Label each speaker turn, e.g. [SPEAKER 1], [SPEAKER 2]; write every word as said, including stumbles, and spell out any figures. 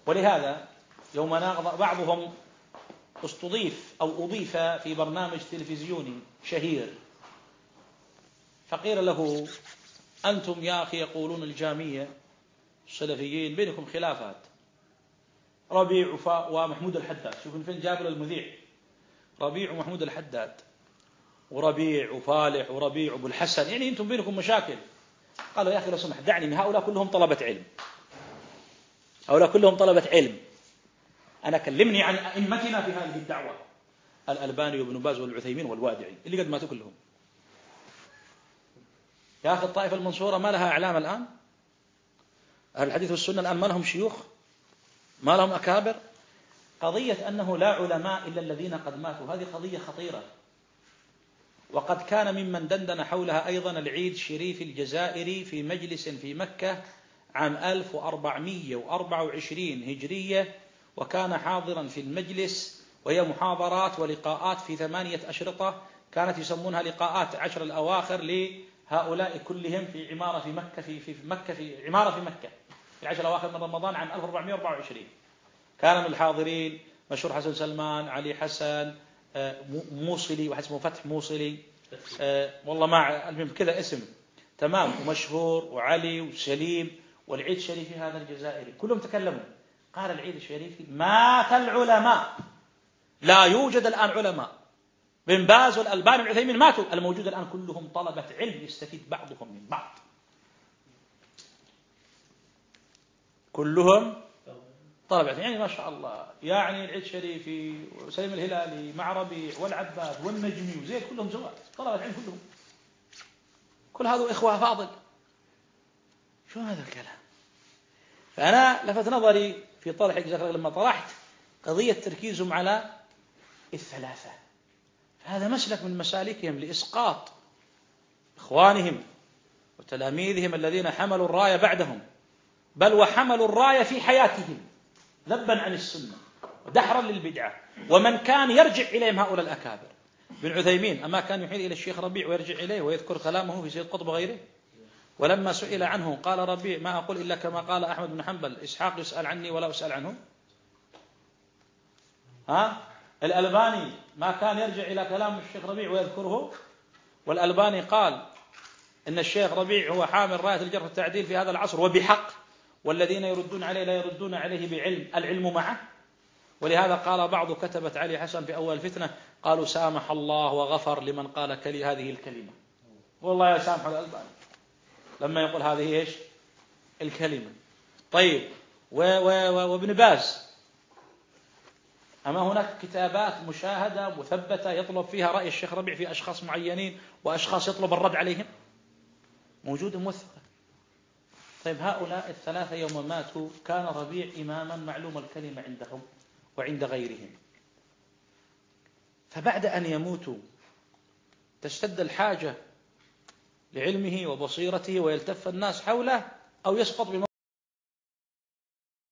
[SPEAKER 1] ولهذا يوم ناقض بعضهم استضيف أو أضيف في برنامج تلفزيوني شهير، فقيل له: أنتم يا أخي يقولون الجامية السلفيين بينكم خلافات، ربيع ومحمود الحداد، شوفوا فين جابوا المذيع، ربيع ومحمود الحداد وربيع وفالح وربيع وابو الحسن، يعني أنتم بينكم مشاكل. قالوا: يا أخي لو سمحت دعني من هؤلاء كلهم طلبة علم، هؤلاء كلهم طلبة علم، أنا كلمني عن أئمتنا في هذه الدعوة، الألباني وابن باز والعثيمين والوادعي اللي قد ماتوا كلهم. يا أخي الطائفة المنصورة ما لها إعلام الآن؟ أهل الحديث والسنة الآن ما لهم شيوخ؟ ما لهم أكابر؟ قضية أنه لا علماء إلا الذين قد ماتوا هذه قضية خطيرة. وقد كان ممن دندن حولها أيضا العيد الشريف الجزائري في مجلس في مكة عام ألف وأربعمائة وأربعة وعشرين هجرية، وكان حاضرا في المجلس، وهي محاضرات ولقاءات في ثمانية أشرطة كانت يسمونها لقاءات عشر الأواخر لهؤلاء كلهم في عمارة في مكة في في مكة في عمارة في مكة في العشر الأواخر من رمضان عام ألف وأربعمائة وأربعة وعشرين. كان من الحاضرين مشهور حسن سلمان، علي حسن، موصلي، واحد اسمه فتح موصلي، والله ما المهم كذا اسم تمام، ومشهور، وعلي وسليم، والعيد الشريفي هذا الجزائري، كلهم تكلموا. قال العيد الشريفي: مات العلماء، لا يوجد الآن علماء، بن باز والألباني والعثيمين ماتوا، الموجود الآن كلهم طلبة علم يستفيد بعضهم من بعض، كلهم طلبة، يعني ما شاء الله، يعني العيد الشريفي وسليم الهلالي مع ربيع والعباد والنجمي وزيد كلهم زواج طلبة علم كلهم، كل هذا إخوة فاضل. شو هذا الكلام؟ فأنا لفت نظري في طرحك لما طرحت قضية تركيزهم على الثلاثة، هذا مسلك من مسالكهم لإسقاط إخوانهم وتلاميذهم الذين حملوا الراية بعدهم، بل وحملوا الراية في حياتهم ذبا عن السنة ودحرا للبدعة، ومن كان يرجع إليهم هؤلاء الأكابر. بن عثيمين أما كان يحيل إلى الشيخ ربيع ويرجع إليه ويذكر كلامه في سيد قطب وغيره؟ ولما سئل عنه قال ربيع: ما أقول إلا كما قال أحمد بن حنبل، إسحاق يسأل عني ولا أسأل عنه. ها؟ الألباني ما كان يرجع إلى كلام الشيخ ربيع ويذكره، والألباني قال إن الشيخ ربيع هو حامل راية الجرح والتعديل في هذا العصر وبحق، والذين يردون عليه لا يردون عليه بعلم، العلم معه. ولهذا قال بعض كتبت علي حسن في أول الفتنة قالوا: سامح الله وغفر لمن قال كلي هذه الكلمة. والله يا سامح الألباني لما يقول هذه إيش الكلمة. طيب وابن باز، أما هناك كتابات مشاهدة مثبتة يطلب فيها رأي الشيخ ربيع في أشخاص معينين وأشخاص يطلب الرد عليهم؟ موجودة موثقة. طيب هؤلاء الثلاثة يوم ماتوا كان ربيع إماما معلوم الكلمة عندهم وعند غيرهم، فبعد أن يموتوا تشتد الحاجة لعلمه وبصيرته ويلتف الناس حوله، أو يسقط بموت